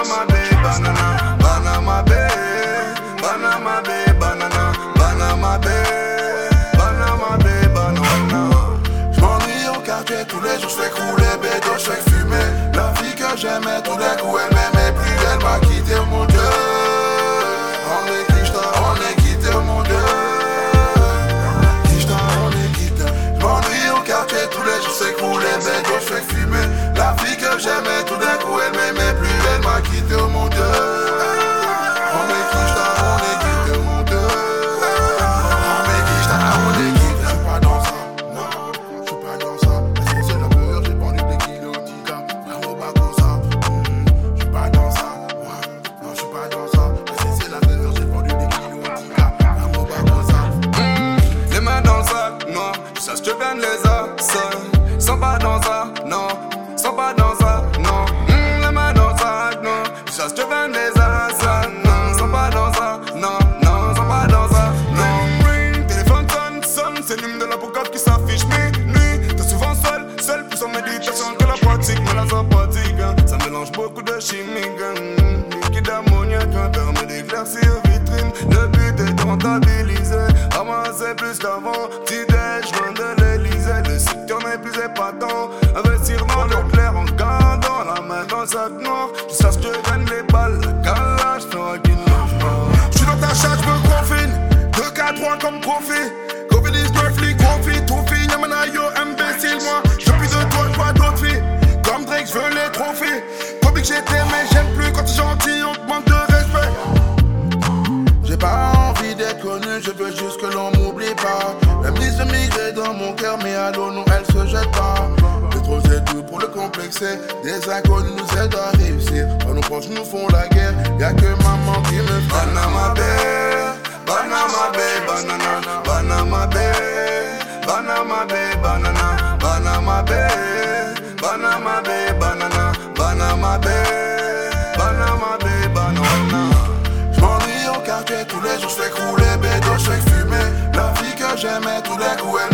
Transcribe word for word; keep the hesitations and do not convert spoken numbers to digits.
Banama babe, banana, banama babe, banama babe, banana, banama babe, banama babe, banana. J'm'ennuie au quartier tous les jours, j'fais couler bédo, j'fais fumer. La fille que j'aimais tout d'un coup elle m'aimait plus, elle m'a quitté, oh mon Dieu. On est quitte, on est quitté, oh mon Dieu. Quitte, on est quitté. J'm'ennuie au quartier tous les jours, j'fais couler bédo, j'fais fumer. La fille que j'aimais tout d'un coup elle m'aimait plus, elle m'a quitté, oh mon Dieu. On est quitte, on est quitté, oh mon Dieu. On est quitte, on est quitté. J'suis pas dans ça, non, j'suis pas dans ça. C'est la peur, j'ai vendu des kilos, tika, vraiment pas comme ça. J'suis pas dans ça, non, j'suis pas dans ça. C'est la peur, j'ai vendu des kilos, tika, vraiment pas comme ça. Les mains dans le sac, non, ça je viens de les as, sans pas dans ça, non. Sans pas dans ça, non. Mmh, les mains dans ça, non. Ça je te vends les as, non. Sans pas dans ça, non, non. Sans pas dans ça, non. Ring, téléphone sonne, sonne. C'est l'hymne de la boucave qui s'affiche minuit. T'es souvent seul, seul plus en méditation que la pratique. Mais la sympathique, hein. Ça mélange beaucoup de chimiques, hein. Liquide ammoniaque, hein. Permet d'éclaircir vitrine. Le but est de rentabiliser. Ramasser plus qu'avant. Petit déj, loin de l'Elysée. Le site y'en est plus épatant. Investir dans le clair en gardant la main dans le sac noir. Tu saches que je gagne les balles, la calage fera qu'il ne pas. J'suis dans ta chatte, j'me confine. deux quatre trois comme profit. Covid is perfectly confit. Tout fille, yamana yo, imbécile, moi. J'veux plus de toi, j'vois d'autres filles. Comme Drake, j'veux les trophies. Comme que j'étais, mais j'aime plus quand t'es gentil, on te manque de respect. J'ai pas envie d'être connu, je veux juste que l'on m'oublie pas. Même si se migrer dans mon cœur, mais à l'eau, non, elle se jette pas. Le trop c'est tout pour le complexer. Des inconnus nous aident à réussir. Quand nos proches nous font la guerre, y'a que maman qui me fait. Banama babe, banama babe, banana, banama babe, banama babe, banana, banama babe, banama babe, banana, banama babe, banama babe, banana. J'm'ennuie au quartier tous les jours, j'fais couler bédo, j'fais fumer. La fille que j'aimais tout d'un coup elle